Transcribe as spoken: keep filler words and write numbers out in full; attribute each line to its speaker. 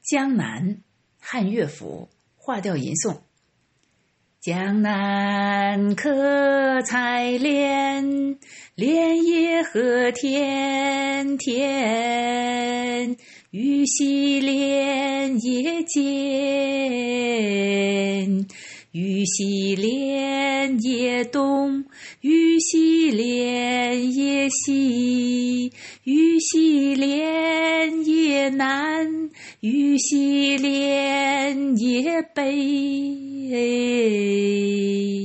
Speaker 1: 江南，汉乐府，画调吟诵。江南可采莲，莲叶何田田，玉溪莲叶间，玉溪莲叶东，玉溪莲叶西，玉溪莲叶南，玉溪莲叶北。